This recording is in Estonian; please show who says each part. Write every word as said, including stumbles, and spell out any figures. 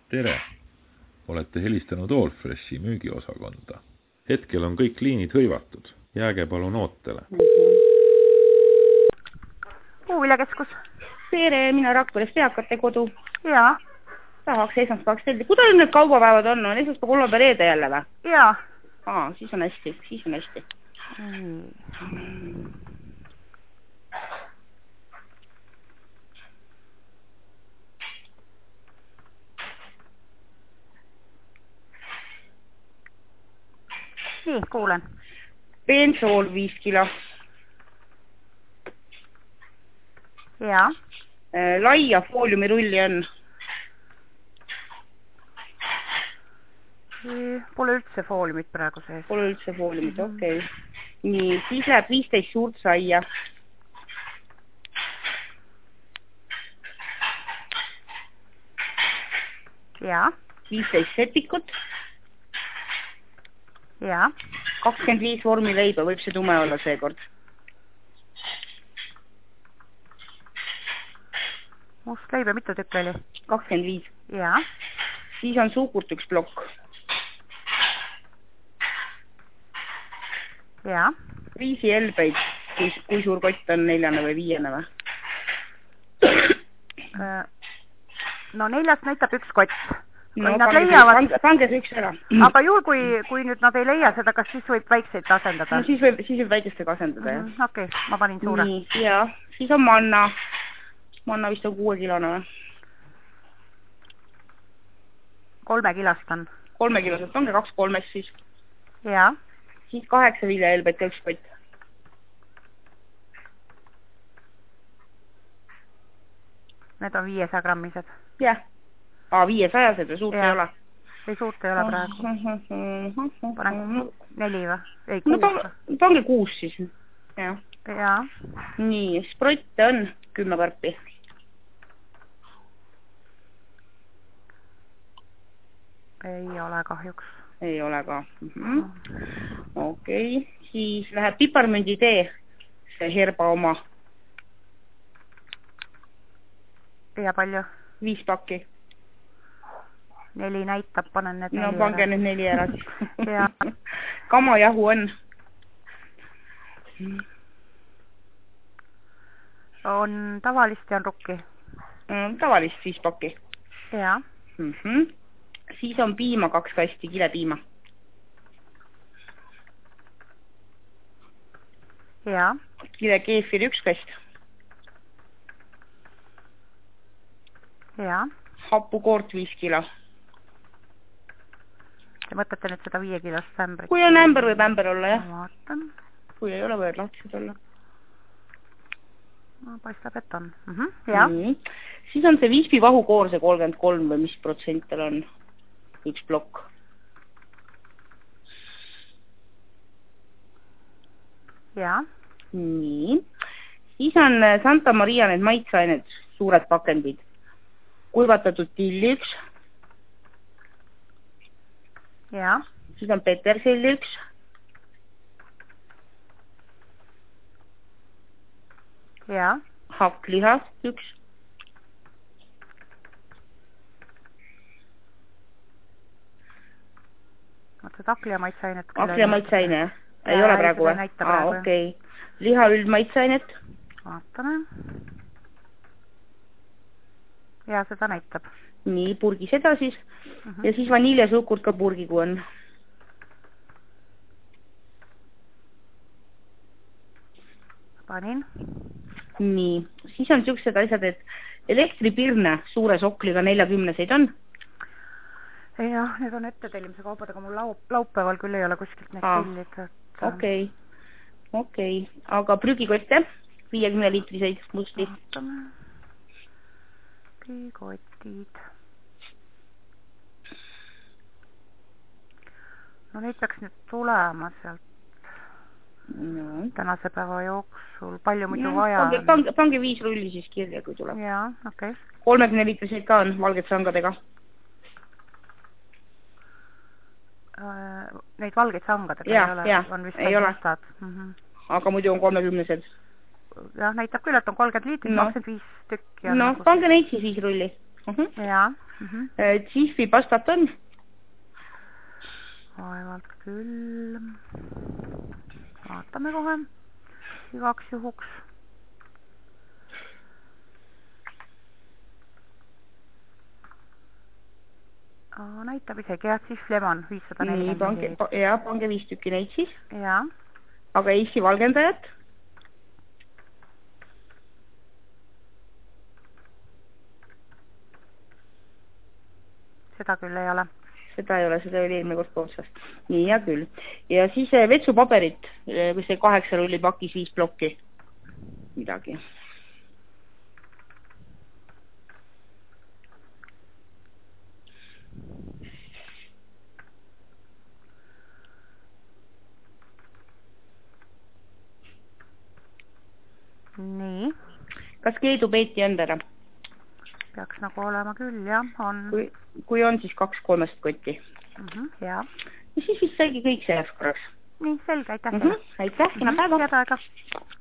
Speaker 1: Tere! Olete helistanud Allfreshi müügiosakonda. Hetkel on kõik liinid hõivatud. Jääge palun ootele.
Speaker 2: Puuviljakeskus.
Speaker 3: Tere, mina Rakveres Peakate kodu.
Speaker 2: Jaa.
Speaker 3: Tahaks esmaspäevaks telli. Kuidas need kaubapäevad on? On esmaspäev kolmapäev reede jälle või?
Speaker 2: Jaa.
Speaker 3: Aa, siis on hästi. Siis on hästi.
Speaker 2: Mm. Nii, kuulen.
Speaker 3: Bensool viis kilo.
Speaker 2: Jaa.
Speaker 3: Laia fooliumirulli on.
Speaker 2: Pole üldse fooliumit praegu sees.
Speaker 3: Pole üldse fooliumit, okei. Okay. Nii, siis läheb viisteist suurt saia.
Speaker 2: Jaa.
Speaker 3: viisteist sepikut.
Speaker 2: Jaa.
Speaker 3: kakskümmend viis vormileiba, võib see tume olla seekord.
Speaker 2: Must leiba, mitu tükki oli?
Speaker 3: kakskümmend viis.
Speaker 2: Jaa.
Speaker 3: Siis on suukurt üks plokk.
Speaker 2: Jaa.
Speaker 3: Riisi elbeid, kui, kui suur kott on, neljane või viiene või?
Speaker 2: No neljast näitab üks kott.
Speaker 3: No,
Speaker 2: nad
Speaker 3: pange,
Speaker 2: leiavad...
Speaker 3: pange, pange see üks ära.
Speaker 2: Aga juhul, kui, kui nüüd nad ei leia seda, kas siis võib väikseid asendada?
Speaker 3: No siis võib, siis võib väikestega asendada, jah.
Speaker 2: Mm -hmm. Okei, okay, ma panin suure.
Speaker 3: Nii, jah. Siis on manna. Manna vist on kuue kilone või?
Speaker 2: Kolme kilost on.
Speaker 3: Kolme kilosed, pange kaks kolmest siis.
Speaker 2: Jaa.
Speaker 3: Siis kaheksa viljaelbet ja üks kott.
Speaker 2: Need on viiesaja grammised.
Speaker 3: Jah. Aa, viiesajased ja suurt ja. Ei ole.
Speaker 2: Ei suurt ei ole praegu. Panen neli või? Ei, kuus.
Speaker 3: No pange, pange kuus siis. Jah.
Speaker 2: Jaa.
Speaker 3: Nii, sprotte on kümme karpi.
Speaker 2: Ei ole kahjuks.
Speaker 3: Ei ole ka. Mm-hmm. Okei. Okay. Siis läheb piparmündi tee. See herba oma.
Speaker 2: Ja palju?
Speaker 3: Viis pakki.
Speaker 2: Neli näitab, panen need
Speaker 3: no,
Speaker 2: neli ära.
Speaker 3: No pange need neli ära siis.
Speaker 2: Ja.
Speaker 3: Kamajahu on.
Speaker 2: On tavalist ja on rukki.
Speaker 3: Mm, tavalist viis pakki.
Speaker 2: Jaa.
Speaker 3: Mm-hmm. Siis on piima kaks kasti, kilepiima.
Speaker 2: Jaa.
Speaker 3: Kile keefir üks kast.
Speaker 2: Jaa.
Speaker 3: Hapukoort viis kilo.
Speaker 2: Te mõtlete nüüd seda viie kilost ämbrit?
Speaker 3: Kui on ämber, võib ämber olla, jah.
Speaker 2: Ma vaatan.
Speaker 3: Kui ei ole, võid lahtised olla.
Speaker 2: No, paistab, et on. Mm -hmm. Jaa.
Speaker 3: Mm. Siis on see viispi vahukoor, see kolmkümmend kolm või mis protsent tal on. Üks plokk.
Speaker 2: Jaa.
Speaker 3: Nii. Siis on Santa Maria need maitseained, suured pakendid. Kuivatatud tilli üks.
Speaker 2: Jaa.
Speaker 3: Siis on peterselli üks.
Speaker 2: Jaa.
Speaker 3: Hakklihas üks.
Speaker 2: Oota, taklia maitseainet.
Speaker 3: Taklia maitseaine, jah? Ei ole praegu või? Aa, okei. Okay. Liha üldmaitseainet.
Speaker 2: Vaatame. Ja seda näitab.
Speaker 3: Nii, purgi seda siis. Uh -huh. Ja siis vaniljasuukurt ka purgi, kui on.
Speaker 2: Panin.
Speaker 3: Nii, siis on siuksed asjad, et elektripirne suure sokliga neljakümneseid on.
Speaker 2: Jah, need on ettetellimise kaubad, aga mul laup, laupäeval küll ei ole kuskilt neid tellid.
Speaker 3: Okei, okei. Aga prügikotte, viiekümne liitriseid musti.
Speaker 2: Vaatame. Prügikotid. No neid peaks nüüd tulema sealt no. Tänase päeva jooksul. Palju muidu no, vaja
Speaker 3: pange, pange, pange viis rulli siis kirja, kui tuleb.
Speaker 2: Jaa, okei. Okay.
Speaker 3: kolmekümne liitriseid ka on valged sangadega.
Speaker 2: Neid valgeid sangadega
Speaker 3: ja,
Speaker 2: ei ole,
Speaker 3: ja,
Speaker 2: on vist
Speaker 3: ei ole.
Speaker 2: Mm -hmm.
Speaker 3: Aga muidu on kolmekümnesed.
Speaker 2: Jah, näitab küll, et on kolmkümmend liitrit, no. kakskümmend viis tükki.
Speaker 3: No, nagu... pange neid siis viis rulli. Uh -huh.
Speaker 2: jaa mm. -hmm.
Speaker 3: Jiffy pastat on?
Speaker 2: Vaevalt küll. Vaatame kohe igaks juhuks. Näitab isegi jah, Jiff Lemon viissada nelikümmend milliliitrit.
Speaker 3: Ja, pange viis tükki neid siis.
Speaker 2: Jaa.
Speaker 3: Aga Eesti valgendajat?
Speaker 2: Seda küll ei ole.
Speaker 3: Seda ei ole, seda oli eelmine kord otsast. Nii, hea küll. Ja siis vetsupaberit, kui see kaheksa rulli pakis viis plokki. Midagi.
Speaker 2: Nii.
Speaker 3: Kas keedu peeti endale?
Speaker 2: Peaks nagu olema küll, jah, on.
Speaker 3: Kui, kui on, siis kaks kolmest kotti.
Speaker 2: Mm -hmm, jah.
Speaker 3: Ja siis vist saigi kõik selleks korraks.
Speaker 2: Nii, selge, aitäh.
Speaker 3: Mm -hmm, aitäh, kena päeva.
Speaker 2: Head aega.